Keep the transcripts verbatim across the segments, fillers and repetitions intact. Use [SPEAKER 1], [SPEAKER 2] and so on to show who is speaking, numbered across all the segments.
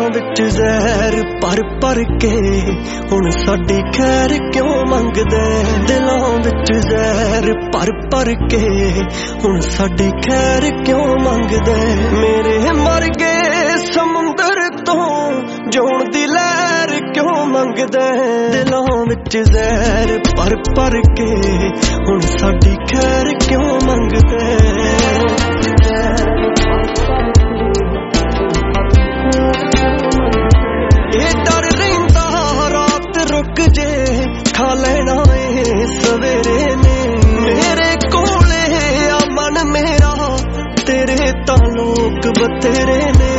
[SPEAKER 1] विच जहर पर पर के हुण साडी खैर क्यों मंगदे। दिलों विच जहर पर पर के हुण साडी खैर क्यों मंगदे। मेरे मर गए समुंदर तो जोण दी लहर क्यों मंगदे। दिलों विच जहर पर पर के हुण साडी खैर क्यों मंगदे। रुक जे खा लेना है सवेरे ने मेरे कोले आ मन मेरा तेरे तालोक बतेरे ने।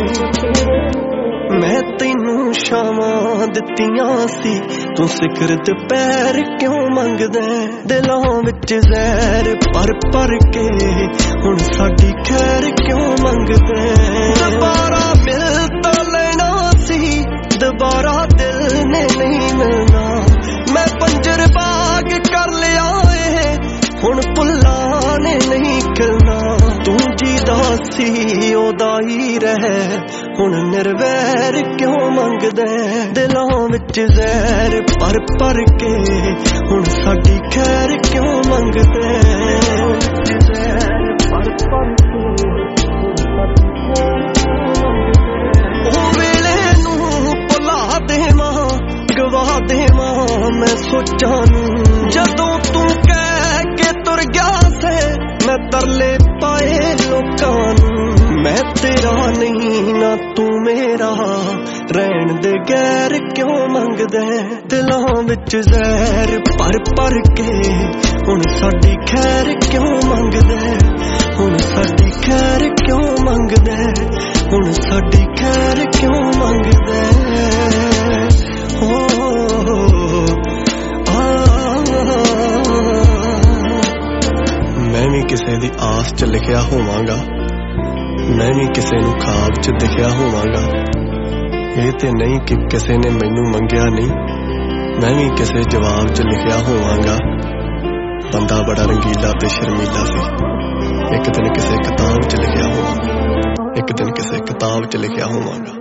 [SPEAKER 1] मैं तेनू शामां दित्तियां सी तू सिखर दुपहर क्यों मंगदे। दिलों विच जहर पर पर के हुण साडी खैर क्यों मंगदे। दोबारा मिल तो लेना सी दोबारा दिल ने नहीं मिलना। मैं पंजर बाग कर लिया है हुण फुल्लां ने नहीं खिलना। तू जीदा सी ओदा ही रह हुण निर्वैर क्यों मंगदे। दिलों विच जहर पर पर के हुण साडी खैर क्यों मंगदे। पर पर गवा देवां मैं सोचां जदों तू कह के तुर गया से मैं तरले पाए लोकां नूं। मैं तेरा नहीं ना तू मेरा रहन दे गैर क्यों मंगदे। दिलों विच जहर पर पर के हुण साडी खैर क्यों मंगदे। हुण साडी खैर क्यों मंगदे। हुण साडी खैर क्यों मंगदे। मैं भी किसे दी आस च लिखिया होवांगा। मैं भी किसे नू ख्वाब च दिखिया होवांगा। ये ते नहीं कि किसे ने मैनू मंगिया नहीं। मैं भी किसे जवाब च लिखिया होवांगा। बंदा बड़ा रंगीला ते शर्मीला सी। एक दिन किसे किताब च लिखिया होवांगा। एक दिन किसे किताब च लिखिया होवांगा।